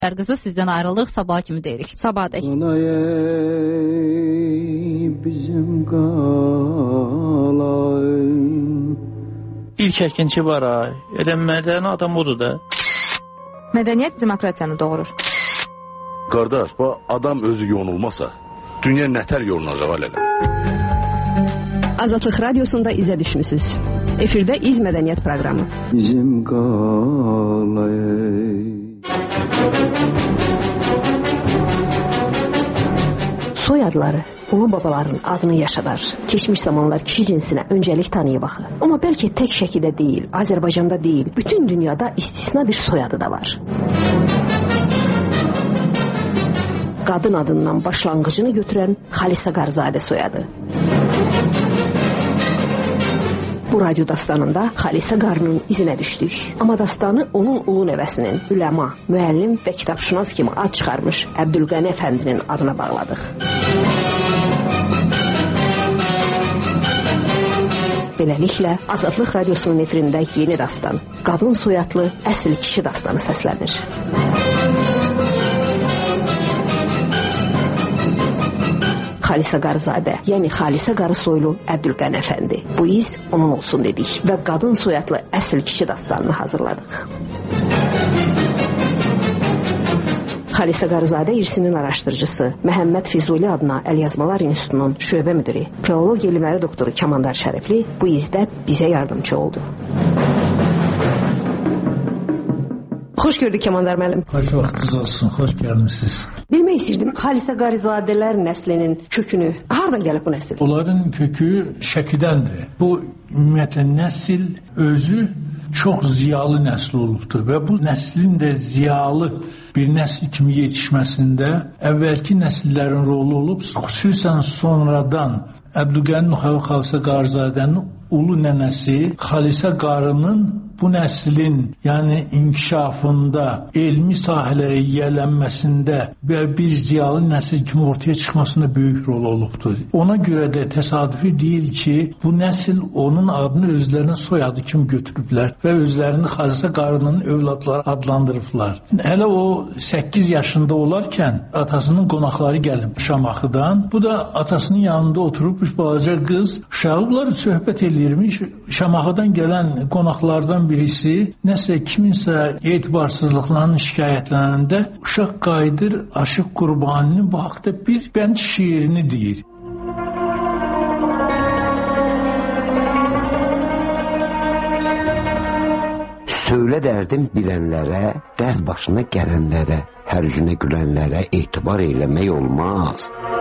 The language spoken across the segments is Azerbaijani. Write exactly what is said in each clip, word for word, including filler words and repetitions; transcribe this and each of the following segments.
Qızı sizdən ayrılırıq, sabah kimi deyirik. Sabah deyik. Bizim qalayım. İlk əkinçi var ay. Elə mədəni adam odur da. Mədəniyyət demokratiyanı doğurur. Qardaş, bu adam özü yonulmasa, dünya nətər yolunacaq alələ? Azadlıq Radiosunda izə düşmüsünüz. Efirdə İz Mədəniyyət proqramı. Bizim qalayım. Soy adları ulu babaların adını yaşadar. Keçmiş zamanlar kişi cinsinə öncəlik tanıyıb axı. Amma bəlkə tək şəkidə deyil, Azərbaycanda deyil, bütün dünyada istisna bir soyadı da var. Qadın adından başlanğıcını götürən Xalisə Qarzadə soyadı. Bu radyo dastanında Xalisə Qarının izinə düşdük. Amma dastanı onun ulu nəvəsinin, üləma, müəllim və kitabşünas kimi ad çıxarmış Əbdülqəni Əfəndinin adına bağladıq. Beləliklə, Azadlıq Radiosunun efirində yeni dastan, qadın soyadlı əsl kişi dastanı səslənir. Xalisə Qarzadə, yəni Xalisə Qarı soylu Əbdülqəni Əfəndi. Bu iz onun olsun dedik və qadın soyadlı əsl kişi dastanını hazırladıq. Xalisə Qarzadə irsinin araşdırıcısı, Məhəmməd Füzuli adına Əlyazmalar İnstitutunun şöbə müdiri, filologiya elmləri doktoru Kamandar Şərifli bu izdə bizə yardımcı oldu. Xoş gördük Kamandar müəllim. Xoş vaxtınız olsun, xoş gəlmisiniz. Bilmək istirdim, Xalisə Qarizadələr nəslinin kökünü, hardan gəlib bu nəsil? Onların kökü Şəkidəndir. Bu ümumiyyətlə nəsil özü çox ziyalı nəsil olubdur və bu nəslin də ziyalı bir nəsil kimi yetişməsində əvvəlki nəsillərin rolu olub, xüsusən sonradan Əbdülqəni Xalisə Qarizadənin ulu nənəsi Xalisə Qarının bu nəslin, yəni inkişafında, elmi sahələrə yiyələnməsində və bir ziyalı nəsil kimi ortaya çıxmasında böyük rol olubdur. Ona görə də təsadüfi deyil ki, bu nəsil onun adını özlərinin soyadı kimi götürüblər və özlərini Xalisə Qarının övladları adlandırıblar. Hələ o səkkiz yaşında olarkən atasının qonaqları gəlib Şamaxıdan. Bu da atasının yanında oturub bir balaca qız, uşaqlar söhbət eləyirmiş. Şamaxıdan gələn qonaqlardan birisi nəsə kiminsə etibarsızlıqlarının şikayətlənəndə uşaq qayıdır Aşıq Qurbaninin bu haqda bir bənd şiirini deyir. Söylə dərdim bilənlərə, dərd başına gələnlərə, hər üzünə gülənlərə etibar eləmək olmaz.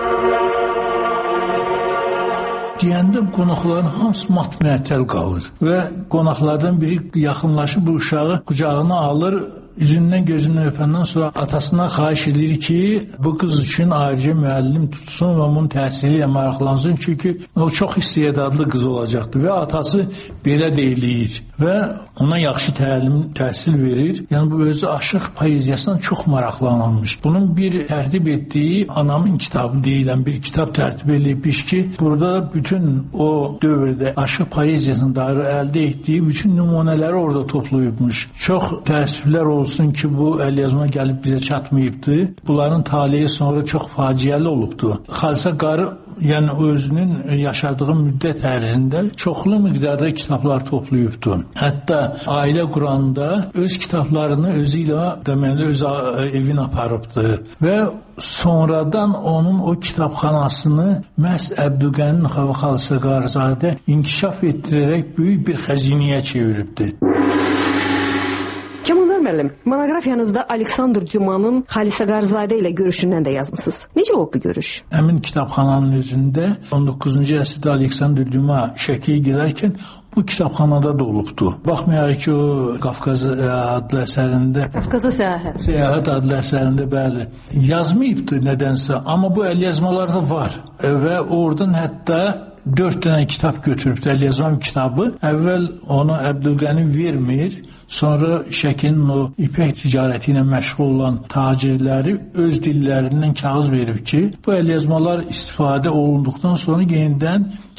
Deyəndə qonaqların hamısı mat-məətəl qalır və qonaqlardan biri yaxınlaşıb bu uşağı qucağına alır, üzündən gözündən öpəndən sonra atasına xahiş edir ki, bu qız üçün ayrıca müəllim tutsun və onun təhsili ilə maraqlansın, çünki o çox istedadlı qız olacaqdır və atası belə deyiləyir və ona yaxşı təlim, təhsil verir. Yəni bu özü aşıq poeziyasından çox maraqlanılmış. Bunun bir tərtib etdiyi Anamın kitabı deyilən bir kitab tərtib edilmiş ki, burada bütün o dövrdə aşıq poeziyasına dair əldə etdiyi bütün nümunələri orada toplayıbmış. Çox təəssüflər olsun ki, bu əlyazma gəlib bizə çatmayıbdır. Bunların taleyi sonra çox faciəli olubdur. Xalisə Qarı, yəni özünün yaşadığı müddət ərzində çoxlu miqdarda kitablar toplayıbdır. Hətta ailə quranda öz kitablarını özü ilə deməli öz evin aparıbdır və sonradan onun o kitabxanasını məhz Əbdülqəni Xalisə Qarizadə inkişaf etdirərək böyük bir xəzinəyə çeviribdir. Kamandar müəllim, monoqrafiyanızda Aleksandr Dumanın Xalisə Qarizadə ilə görüşündən də yazmısınız. Necə olub bu görüş? Həmin kitabxananın özündə on doqquzuncu əsrdə Aleksandr Duma Şəkiyə gedərkən bu kitabxanada da olubdu. Baxmayaraq ki, o Qafqaz adlı əsərində Qafqaza səyahət. Səyahət adlı əsərində bəli yazmayıbdı nədənsə, amma bu əlyazmalarda var və oradan hətta dörd dənə kitab götürübdü, əlyazma kitabı. Əvvəl onu Əbdülqəni vermir, sonra Şəkinin o ipək ticarəti ilə məşğul olan tacirləri öz dillərindən kağız verib ki, bu əlyazmalar istifadə olunduqdan sonra yenidən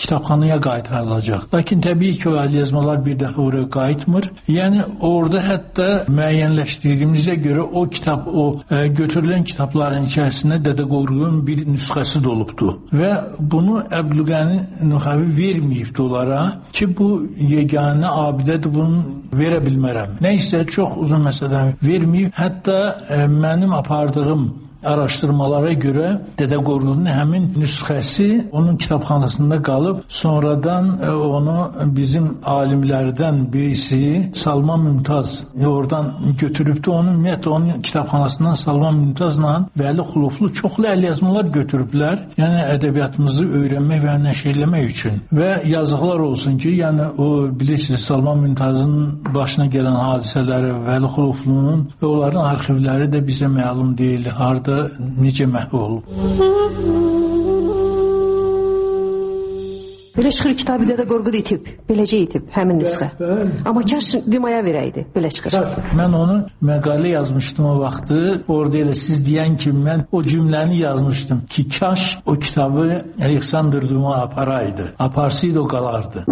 kitabxanaya qaytarılacaq. Lakin təbii ki, o əlyazmalar bir dəfə oraya qayıtmır. Yəni orada hətta müəyyənləşdirdiyimizə görə o kitab, o ə, götürülən kitabların içərisində Dədə Qorqudun bir nüsxəsi də olubdu. Və bunu Əbdülqəni Nuxavi verməyibdi onlara ki, bu yeganə abidədir, bunu verə bilmərəm. Nə isə çox uzun məsələdən verməyib. Hətta ə, mənim apardığım araşdırmalara görə Dədə Qorqudun həmin nüsxəsi onun kitabxanasında qalıb, sonradan ə, onu bizim alimlərdən birisi Salman Mümtaz oradan götürübdü. Onun ümumiyyətlə onun kitabxanasından Salman Mümtazla Vəli Xuluflu çoxlu əlyazmalar götürüblər. Yəni ədəbiyyatımızı öyrənmək və nəşr etmək üçün. Və yazıqlar olsun ki, yəni o bilirsiniz Salman Mümtazın başına gələn hadisələri, Vəli Xuluflunun və onların arxivləri də bizə məlum deyil. Harda necə məhv olub. Belə çıxır kitabı Dədə Qorqud itib, beləcə itib, həmin nüsxə. Amma kaş Dimaya verəydi, belə çıxır. Mən onu məqalə yazmışdım o vaxtı, orada elə siz deyən kimi mən o cümləni yazmışdım ki, kaş o kitabı Aleksandr Duma aparaydı, aparsaydı o qalardı.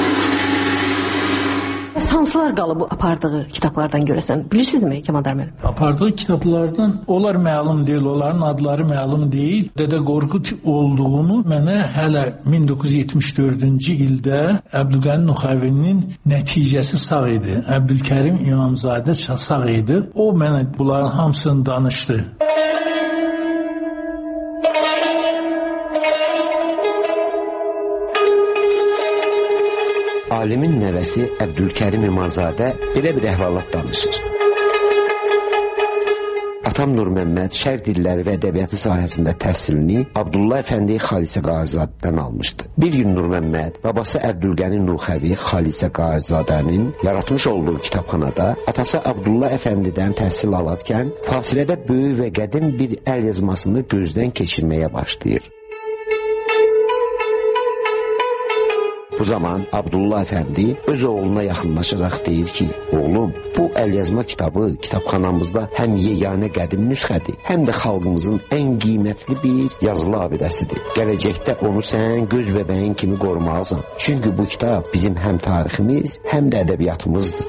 Hansılar qalıb apardığı kitablardan görəsən? Bilirsinizmi Kəmandar müəllim? Apardığı kitablardan onlar məlum deyil, onların adları məlum deyil. Dədə Qorqud olduğunu mənə hələ min doqquz yüz yetmiş dördüncü ildə Əbdülqəni Nuxavinin nəticəsi sağ idi. Əbdülkərim İmamzadə sağ idi. O mənə bunların hamısını danışdı. Alimin nəvəsi Əbdülkərim İmamzadə belə bir əhvalat danışır. Atam Nur Məmməd şərq dilləri və ədəbiyyatı sahəsində təhsilini Abdullah Əfəndi Xalisə Qarizadədən almışdı. Bir gün Nur Məmməd babası Əbdülqəni Nuxavi Xalisə Qarizadənin yaratmış olduğu kitabxanada atası Abdullah Əfəndidən təhsil alarkən fasilədə böyük və qədim bir əl yazmasını gözdən keçirməyə başlayır. Bu zaman Abdullah Əfəndi öz oğluna yaxınlaşaraq deyir ki, oğlum, bu əlyazma kitabı kitabxanamızda həm yeganə qədim nüsxədir, həm də xalqımızın ən qiymətli bir yazılı abidəsidir. Gələcəkdə onu sən göz bəbəyin kimi qorumalısan. Çünki bu kitab bizim həm tariximiz, həm də ədəbiyyatımızdır.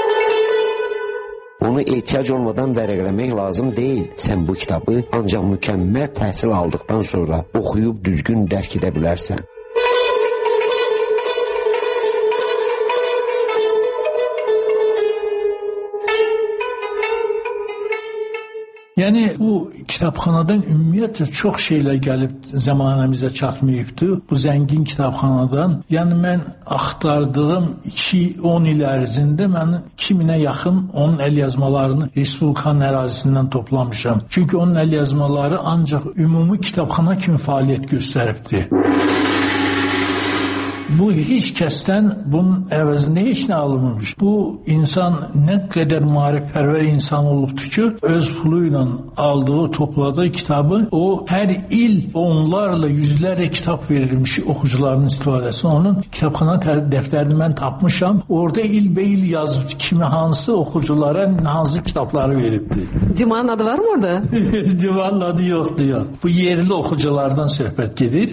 Onu ehtiyac olmadan vərəqləmək lazım deyil. Sən bu kitabı ancaq mükəmməl təhsil aldıqdan sonra oxuyub düzgün dərk edə bilərsən. Yəni bu kitabxanadan ümumiyyətlə çox şeylər gəlib zəmanəmizə çatmayıbdı. Bu zəngin kitabxanadan, yəni mən axtardığım iki on il ərzində mən iki minə yaxın onun əlyazmalarını Respublikanın ərazisindən toplamışam. Çünki onun əlyazmaları ancaq ümumi kitabxana kimi fəaliyyət göstəribdi. Bu heç kəsdən bunun əvəzində heç nə alınmamış. Bu insan nə qədər maarifpərvər insan olubdur ki, öz pulu ilə aldığı, topladığı kitabı o hər il onlarla, yüzlərlə kitab verilmiş oxucuların istifadəsi. Onun kitabxana dəftərini mən tapmışam. Orada ilbəil yazıb kimi hansı oxuculara hansı kitabları veribdir. Dimanın adı var mı orada? Dimanın adı yoxdur ya. Bu yerli oxuculardan söhbət gedir.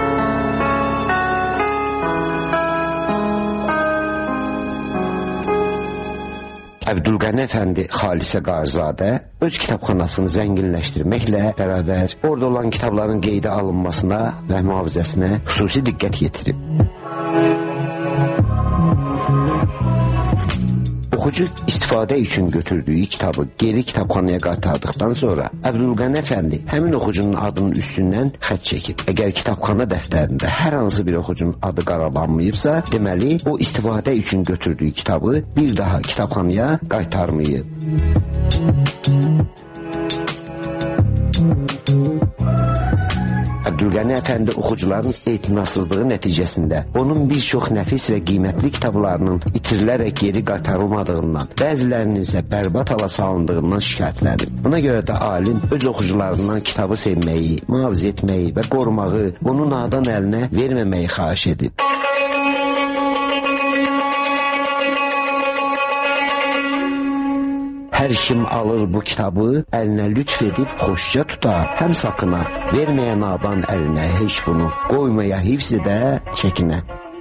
Əbdülqəni Əfəndi Xalisə Qarizaddə öz kitabxanasını zənginləşdirməklə bərabər orada olan kitabların qeydə alınmasına və mühafizəsinə xüsusi diqqət yetirib. Oxucu istifadə üçün götürdüyü kitabı geri kitabxanaya qaytardıqdan sonra Əbdülqəni Əfəndi həmin oxucunun adının üstündən xətt çəkib. Əgər kitabxana dəftərində hər hansı bir oxucunun adı qaralanmayıbsa, deməli o istifadə üçün götürdüyü kitabı bir daha kitabxanaya qaytarmayıb. Əbdülqəni Əfəndi oxucuların etinasızlığı nəticəsində onun bir çox nəfis və qiymətli kitablarının itirilərək geri qaytarılmadığından, bəzilərinin isə bərbad hala salındığından şikayətlənib. Buna görə də alim öz oxucularından kitabı sevməyi, mühafizə etməyi və qorumağı, onu nadan əlinə verməməyi xahiş edib. Hər kim alır bu kitabı, əlinə lütf edib xoşca tutar, həm sakına, verməyə nadan əlinə heç bunu, qoymaya hifz edə, çəkinə.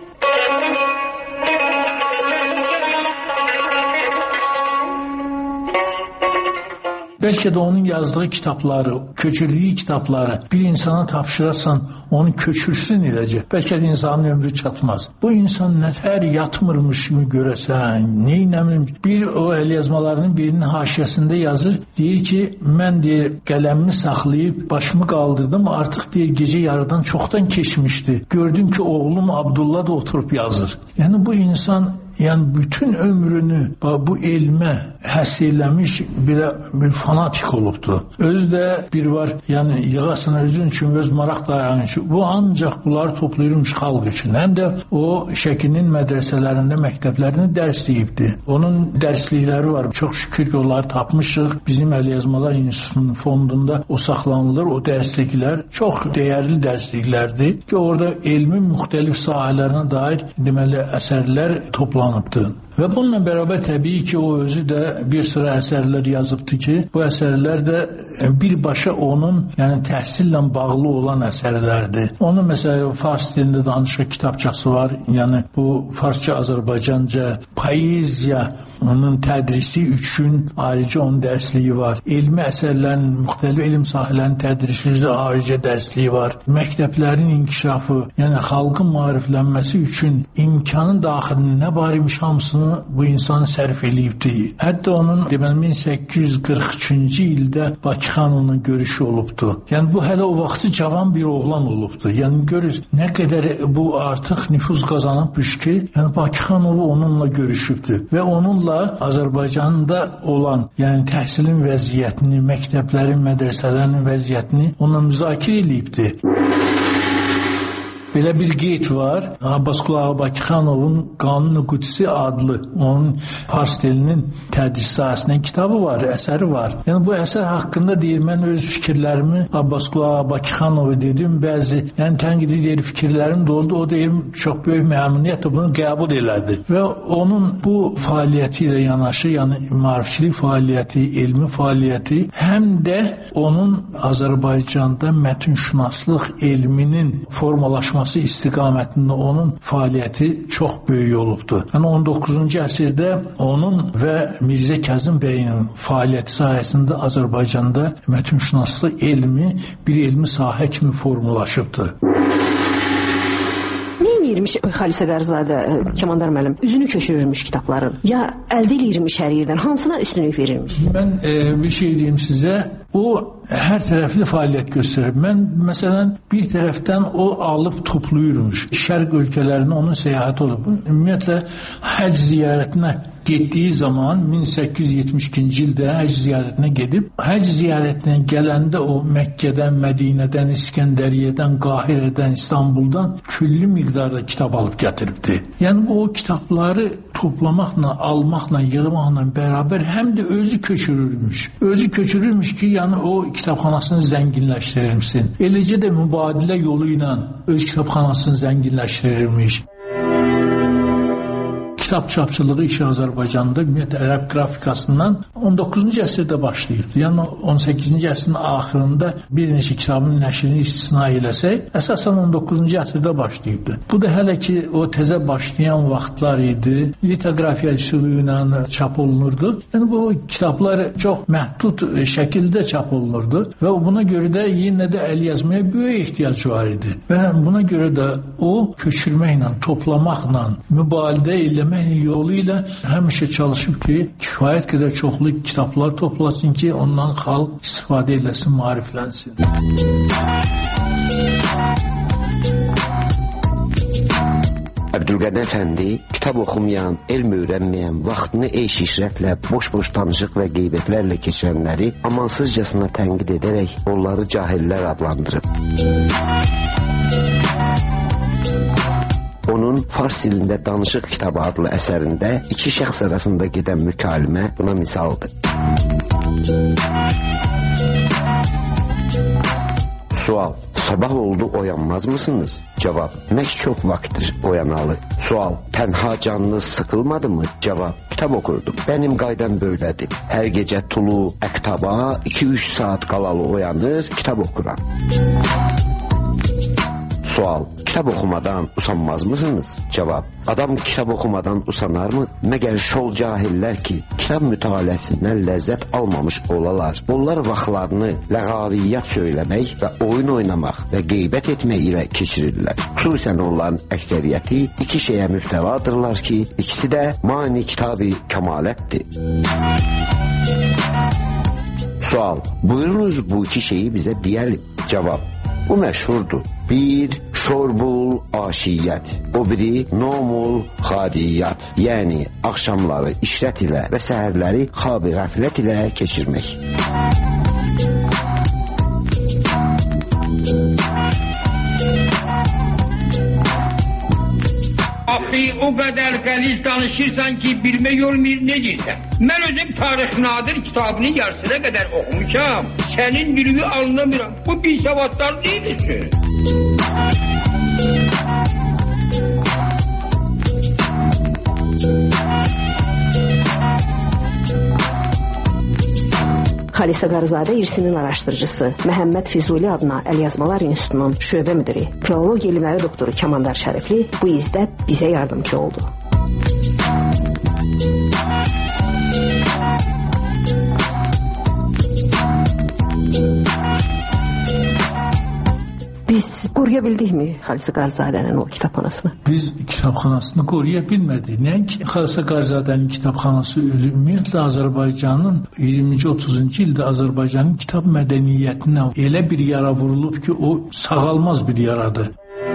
Bəlkə də onun yazdığı kitabları, köçürdüyü kitabları bir insana tapşırasan, onu köçürsün eləcək. Bəlkə də insanın ömrü çatmaz. Bu insan nətər yatmırmış kimi görəsən, neynəmir. Bir o əlyazmalarının birinin haşiyəsində yazır, deyir ki, mən deyir, qələmimi saxlayıb başımı qaldırdım, artıq deyir, gecə yarıdan çoxdan keçmişdi. Gördüm ki, oğlum Abdullah da oturub yazır. Yəni bu insan yəni bütün ömrünü bu elmə həsr eləmiş bir, bir fanatik olubdu. Özü də bir var, yəni yığasına özün üçün, öz maraq dayanı üçün. Bu ancaq bunları toplayırmış xalq üçün. Həm də o Şəkinin mədrəsələrində, məktəblərində dərs deyibdi. Onun dərslikləri var. Çox şükür ki, onları tapmışıq. Bizim Əlyazmalar İnstitutunun fondunda o saxlanılır. O dərsliklər çox dəyərli dərsliklərdir ki, orada elmin müxtəlif sahələrinə dair deməli əsərlər toplanır. Və bununla bərabər təbii ki, o özü də bir sıra əsərlər yazıbdı ki, bu əsərlər də birbaşa onun yəni təhsillə bağlı olan əsərlərdir. Onun məsələn fars dilində danışıq kitabçası var. Yəni bu farsça, Azərbaycanca poeziya onun tədrisi üçün ayrıca onun dərsliyi var. Elmi əsərlərin, müxtəlif elm sahələrinin tədrisi üzrə ayrıca dərsliyi var. Məktəblərin inkişafı, yəni xalqın maariflənməsi üçün imkanın daxilində nə var imiş hamısını bu insan sərf eləyibdi. Hətta onun deməli min səkkiz yüz qırx üçüncü ildə Bakı xanımla görüşü olubdu. Yəni bu hələ o vaxtı cavan bir oğlan olubdu. Yəni görürüz nə qədər bu artıq nüfuz qazanıbmış ki, yəni Bakı xanımı onunla görüşübdü və onunla Azərbaycanda olan, yəni təhsilin vəziyyətini, məktəblərin, mədrəsələrin vəziyyətini onunla müzakirə eləyibdi. Belə bir qeyd var. Abbasqulu Ağa Bakıxanovun Qanun-u Qudsi adlı onun fars dilinin tədris sahəsindən kitabı var, əsəri var. Yəni bu əsər haqqında deyir, mən öz fikirlərimi Abbasqulu Ağa Bakıxanova dedim, bəzi yəni tənqidi deyir, fikirlərim də oldu. O deyir, çox böyük məmnuniyyətlə bunu qəbul elədi. Və onun bu fəaliyyəti ilə yanaşı, yəni maarifçilik fəaliyyəti, elmi fəaliyyəti, həm də onun Azərbaycanda mətnşünaslıq elminin formalaşması istiqamətində onun fəaliyyəti çox böyük olubdu. Yəni on doqquzuncu əsrdə onun və Mirzə Kazım bəyin fəaliyyəti sayəsində Azərbaycanda mətnşünaslıq elmi bir elmi sahə kimi formalaşıbdı. Neyirmiş Xalisə Qarzadə, Kəmandar müəllim, üzünü köçürürmüş kitabların, ya əldə eləyirmiş hər yerdən, hansına üstünlük verirmiş? Mən e, bir şey deyim sizə, o hər tərəfli fəaliyyət göstərir. Mən məsələn bir tərəfdən o alıb toplayırmış. Şərq ölkələrinə onun səyahəti olub. Ümumiyyətlə həcc ziyarətinə getdiyi zaman min səkkiz yüz yetmiş ikinci ildə həcc ziyarətinə gedib, həcc ziyarətinə gələndə o Məkkədən, Mədinədən, İskəndəriyyədən, Qahirədən, İstanbuldan külli miqdarda kitab alıb gətiribdi. Yəni o kitabları toplamaqla, almaqla, yığmaqla bərabər həm də özü köçürürmüş. Özü köçürürmüş ki, yəni o kitabxanasını zənginləşdirirmişsin. Eləcə də mübadilə yolu ilə öz kitabxanasını zənginləşdirirmiş. Kitab çapçılığı işi Azərbaycanda ümumiyyətlə ərəb qrafikasından on doqquzuncu əsrdə başlayıb. Yəni on səkkizinci əsrin axırında bir neçə kitabın nəşrini istisna eləsək, əsasən on doqquzuncu əsrdə başlayıbdı. Bu da hələ ki o təzə başlayan vaxtlar idi. Litografiya üsulu ilə çap olunurdu. Yəni bu kitablar çox məhdud şəkildə çap olunurdu və buna görə də yenə də əl yazmaya böyük ehtiyac var idi. Və buna görə də o köçürməklə, toplamaqla, mübalidə eləməklə yolu ilə həmişə çalışıb ki, kifayət qədər çoxlu kitablar toplasın ki, ondan xalq istifadə eləsin, maariflənsin. Əbdülqədir Əfəndi kitab oxumayan, elm öyrənməyən, vaxtını eş-işrətlə, boş-boş danışıq və qeybətlərlə keçirənləri amansızcasına tənqid edərək onları cahillər adlandırıb. Onun fars dilində Danışıq kitabı adlı əsərində iki şəxs arasında gedən mükalimə buna misaldır. Sual. sabah oldu oyanmaz mısınız? Cevap, ne çok vakttir oyanalı. Sual, tenha canınız sıkılmadı mı? Cevap, kitap okurdum. Benim qaydam böylədir. Hər gecə tulu əktaba iki üç saat qalalı oyanır, kitap okuram. Sual, kitap okumadan usanmaz mısınız? Cevap, adam kitap okumadan usanar mı? Məgər şol cahillər ki, kitap mütaləsindən ləzzət almamış olalar. Onlar vaxtlarını ləğaviyyat söyləmək və oyun oynamaq və qeybət etmək ilə keçirirlər. Xüsusən onların əksəriyyəti iki şeyə müftəladırlar ki, ikisi də mani kitab-ı kəmalətdir. Sual, buyurunuz bu iki şeyi bizə deyəlim. Cevap, bu məşhurdur. Bir, şorbul aşiyyət. O biri, nomul xadiyyət. Yəni, axşamları işrət ilə və səhərləri xab-ı qəflət ilə keçirmək. Axı, o qədər qəliz danışırsan ki, bilmək olmur ne deyirsən. Mən özüm Tarix Nadir kitabını yarısına qədər oxumuşam. Sənin bilgi alınamıram. Bu bir savadlar deyilsin. Xalisə Qarzadə irsinin araşdırıcısı, Məhəmməd Füzuli adına Əlyazmalar İnstitutunun şöbə müdiri, filologiya elmləri doktoru Kəmandar Şərifli bu izdə bizə yardımcı oldu. Biz qoruya bildikmi Xalisə Qarzadənin o kitabxanasını? Biz kitabxanasını qoruya bilmədik. Nəinki Xalisə Qarzadənin kitabxanası özü, ümumiyyətlə Azərbaycanın iyirminci otuzuncu ildə Azərbaycanın kitab mədəniyyətinə elə bir yara vurulub ki, o sağalmaz bir yaradır.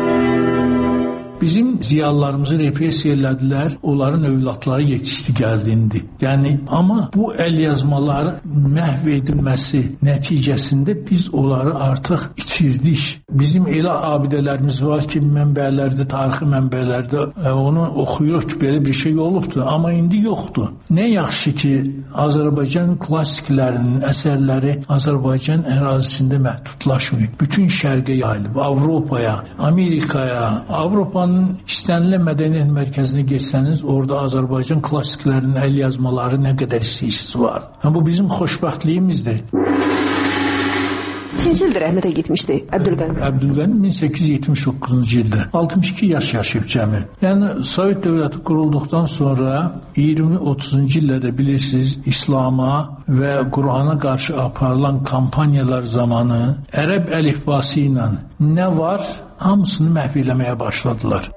Bizim ziyalılarımızı repressiya elədilər, onların övladları yetişdi, gəldindi. Yəni, amma bu əlyazmaların məhv edilməsi nəticəsində biz onları artıq itirdik. Bizim elə abidələrimiz var ki, mənbələrdə, tarixi mənbələrdə e, onu oxuyuruq ki, belə bir şey olubdur, amma indi yoxdur. Nə yaxşı ki, Azərbaycan klassiklərinin əsərləri Azərbaycan ərazisində məhdudlaşmıyor. Bütün şərqə yayılıb, Avropaya, Amerikaya, Avropanın istənilən mədəniyyət mərkəzinə geçsəniz, orada Azərbaycan klassiklərinin əl yazmaları nə qədər istəyisiz var. Bu bizim xoşbəxtliyimizdir. Neçinci ildir rəhmətə getmişdi Əbdülqəni? Əbdülqəni min səkkiz yüz yetmiş doqquzuncu ildə. altmış iki yaş yaşayıb cəmi. Yəni, Sovet dövləti qurulduqdan sonra iyirmi otuzuncu illərdə bilirsiniz, İslama və Qur'ana qarşı aparılan kampanyalar zamanı ərəb əlifbası ilə nə var, hamısını məhv eləməyə başladılar.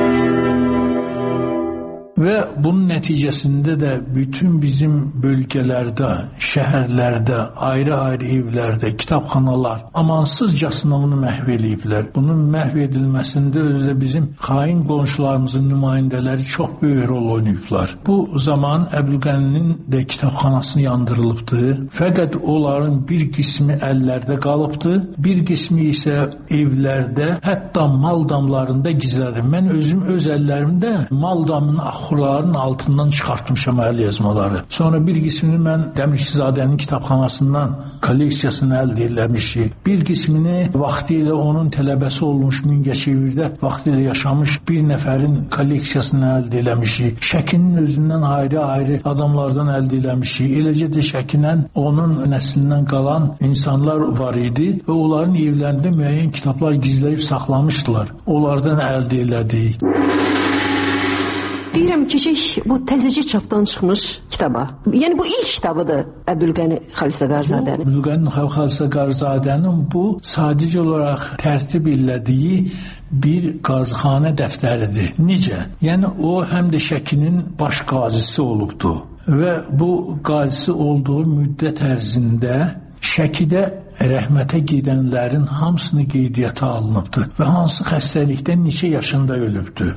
Və bunun nəticəsində də bütün bizim bölgələrdə, şəhərlərdə, ayrı-ayrı evlərdə, kitabxanalar amansızcasına bunu məhv eləyiblər. Bunun məhv edilməsində özü bizim xain qonşularımızın nümayəndələri çox böyük rol oynayıblar. Bu zaman Əbdülqəninin də kitabxanasını yandırılıbdı. Fəqət onların bir qismi əllərdə qalıbdı, bir qismi isə evlərdə, hətta mal damlarında gizlədir. Mən özüm öz əllərimdə mal damının axurların altından çıxartmışam əl yazmaları. Sonra bir qismini mən Dəmirçizadənin kitabxanasından kolleksiyasını əldə eləmişik. Bir qismini vaxtilə onun tələbəsi olmuş Mingəçevirdə vaxtilə yaşamış bir nəfərin kolleksiyasını əldə eləmişik. Şəkinin özündən ayrı-ayrı adamlardan əldə eləmişik. Eləcə də Şəkinin onun nəslindən qalan insanlar var idi və onların evlərində müəyyən kitablar gizləyib saxlamışdılar. Onlardan əldə elədik. Deyirəm keçək bu təzəcə çapdan çıxmış kitaba. Yəni bu ilk kitabıdır Əbdülqəni Xalisə Qarzadənin. Əbdülqəni Xalisə Qarzadənin bu sadəcə olaraq tərtib elədiyi bir qazıxanə dəftəridir. Necə? Yəni o həm də Şəkinin baş qazisi olubdu və bu qazisi olduğu müddət ərzində Şəkidə rəhmətə gedənlərin hamısını qeydiyyata alınıbdı və hansı xəstəlikdən neçə yaşında ölübdü.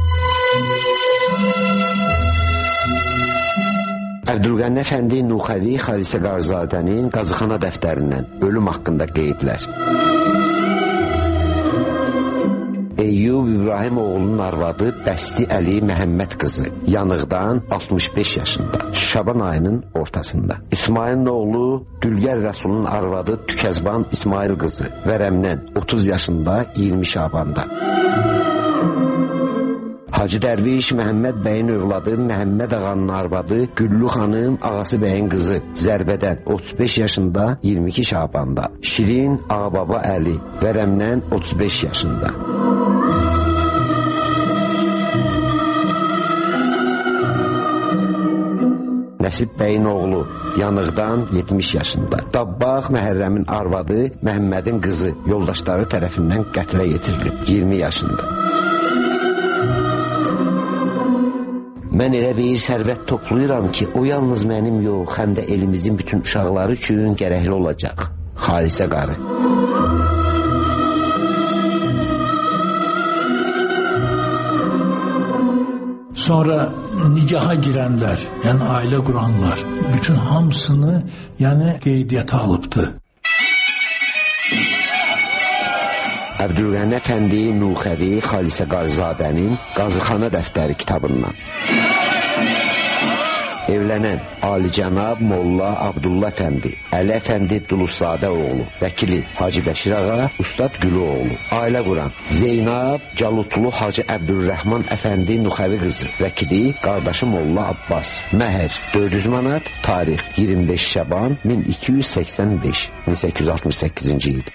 Əbdülqəni Əfəndi Nuxəvi Xalisə Qarzadənin qazıxana dəftərindən ölüm haqqında qeydlər. Eyyub İbrahim oğlunun arvadı Bəsti Əli Məhəmməd qızı yanıqdan altmış beş yaşında, Şaban ayının ortasında. İsmailin oğlu Dülgər Rəsulun arvadı Tükəzban İsmail qızı vərəmdən otuz yaşında iyirmi Şabanda. Hacı Dərviş Məhəmməd bəyin övladı Məhəmməd ağanın arvadı Güllü xanım ağası bəyin qızı Zərbədən otuz beş yaşında iyirmi iki Şabanda. Şirin Ağababa Əli vərəmdən otuz beş yaşında. Nəsib bəyin oğlu yanıqdan yetmiş yaşında. Dabbaq Məhərrəmin arvadı Məhəmmədin qızı yoldaşları tərəfindən qətlə yetirilib iyirmi yaşında. Mən elə bir sərvət toplayıram ki, o yalnız mənim yox, həm də elimizin bütün uşaqları üçün gərəkli olacaq. Xalisə qarı. Sonra nigaha girənlər, yəni ailə quranlar, bütün hamısını yəni qeydiyyata alıbdı. Əbdülqəni Əfəndi Nuxəvi Xalisə Qarzadənin Qazıxana dəftəri kitabından. Evlənən Alicənab Molla Abdullah Əfəndi, Əli Əfəndi Duluzzadə oğlu, vəkili Hacı Bəşir ağa, Ustad Gülü oğlu. Ailə quran Zeynab Calutlu Hacı Əbdülrəhman Əfəndi Nuxəvi qızı, vəkili qardaşı Molla Abbas. Məhər dörd yüz manat, tarix iyirmi beş Şaban min iki yüz səksən beş, min səkkiz yüz altmış səkkizinci il.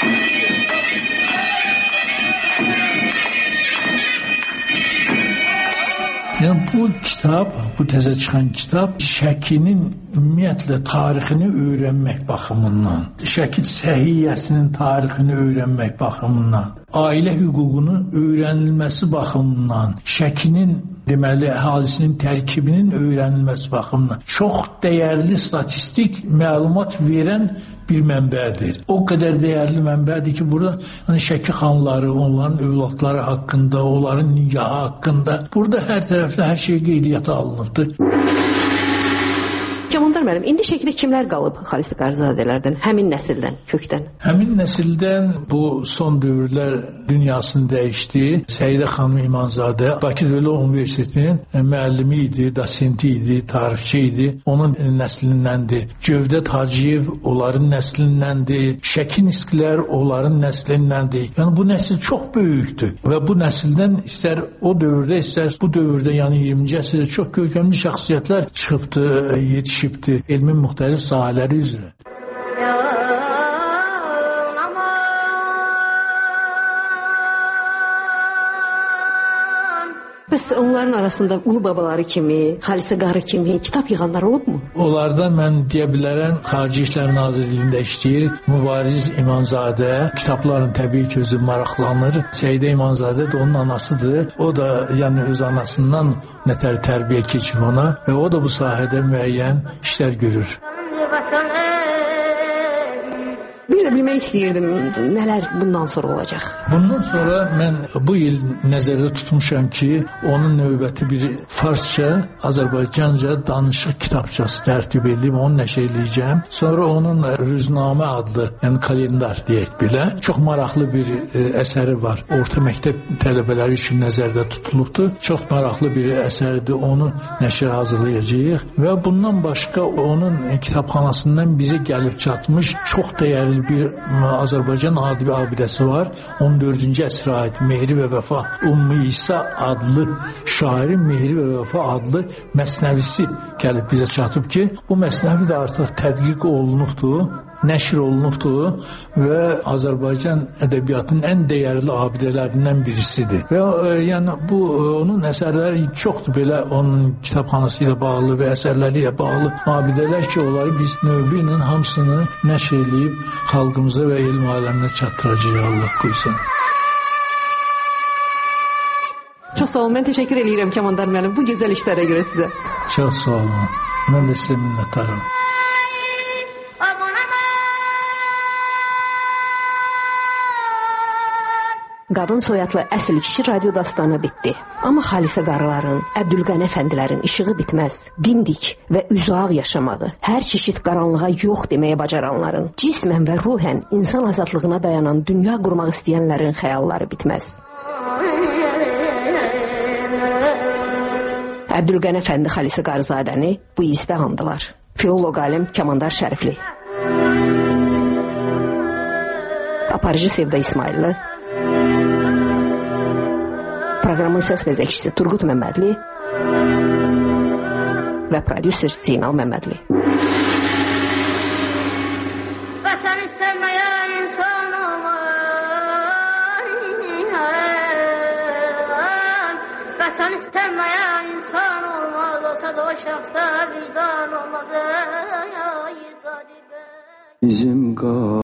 Yəni bu kitab, bu təzə çıxan kitab Şəkinin ümumiyyətlə tarixini öyrənmək baxımından, Şəki səhiyyəsinin tarixini öyrənmək baxımından, ailə hüququnu öyrənilməsi baxımından, Şəkinin deməli əhalisinin tərkibinin öyrənilməsi baxımından çox dəyərli statistik məlumat verən bir mənbədir. O qədər dəyərli mənbədir ki, burada hani Şəki xanları, onların övladları haqqında, onların nigahı haqqında, burada hər tərəfdə hər şey qeydiyyata alınıbdır. Kəmandar müəllim, indi Şəkidə kimlər qalıb Xalisə Qarzadələrdən, həmin nəsildən, kökdən? Həmin nəsildən bu son dövrlər dünyasını dəyişdi. Səidə xanım İmanzadə Bakı Dövlət Universitetinin müəllimi idi, dosenti idi, tarixçi idi. Onun nəslindəndir. Cövdət Hacıyev onların nəslindəndir. Şəki Niskilər onların nəslindəndir. Yəni bu nəsil çox böyükdür və bu nəsildən istər o dövrdə, istər bu dövrdə, yəni iyirminci əsrdə çox görkəmli şəxsiyyətlər çıxıbdı, yetişibdi elmin müxtəlif sahələri üzrə. Bəs onların arasında ulu babaları kimi, Xalisə qarı kimi kitab yığanlar olubmu? Onlardan mən deyə bilərəm, Xarici İşlər Nazirliyində işləyir Mübariz İmanzadə, kitabların təbii ki özü maraqlanır. Səidə İmanzadə də onun anasıdır. O da yəni öz anasından nətər tərbiyə keçir ona və o da bu sahədə müəyyən işlər görür. Bir də bilmək istəyirdim, nələr bundan sonra olacaq? Bundan sonra mən bu il nəzərdə tutmuşam ki, onun növbəti bir farsça, Azərbaycanca danışıq kitabçası tərtib edib, onu nəşr edəcəm. Sonra onun Rüznamə adlı, yəni kalendar deyək belə, çox maraqlı bir e, əsəri var. Orta məktəb tələbələri üçün nəzərdə tutulubdur. Çox maraqlı bir əsərdir, onu nəşr hazırlayacağıq və bundan başqa onun kitabxanasından bizə gəlib çatmış çox dəyərli bir Azərbaycan ədəbi abidəsi var. on dördüncü əsrə aid Mehri və Vəfa Ümmü İsa adlı şairin Mehri və Vəfa adlı məsnəvisi gəlib bizə çatıb ki, bu məsnəvi də artıq tədqiq olunubdur, nəşr olunubdur və Azərbaycan ədəbiyyatının ən dəyərli abidələrindən birisidir. Və e, yəni bu e, onun əsərləri çoxdur belə, onun kitabxanası ilə bağlı və əsərləri ilə bağlı abidələr ki, onları biz növbə ilə hamısını nəşr edib xalqımıza və elm aləminə çatdıracağıq, Allah qoysun. Çox sağ olun, mən təşəkkür edirəm Kəmandar müəllim bu gözəl işlərə görə sizə. Çox sağ olun, mən də sizə minnətdaram. Qadın soyadlı əsl kişi radio dastanı bitdi. Amma Xalisə qarıların, Əbdülqəni əfəndilərin işığı bitməz. Dimdik və üzüağ yaşamağı, hər çeşid qaranlığa yox deməyə bacaranların, cismən və ruhən insan azadlığına dayanan dünya qurmaq istəyənlərin xəyalları bitməz. Əbdülqəni Əfəndi Xalisi Qarzadəni bu izdə andılar. Filoloq alim Kəmandar Şərifli, aparıcı Sevda İsmailli, proqramın səs vəzəkçisi Turqut Məmmədli və prodüser Zeynal Məmmədli. Vətən istəməyən insan olmaz, vətən istəməyən insan olmaz, olsa da o şəxsdə vicdan olmaz. Bizim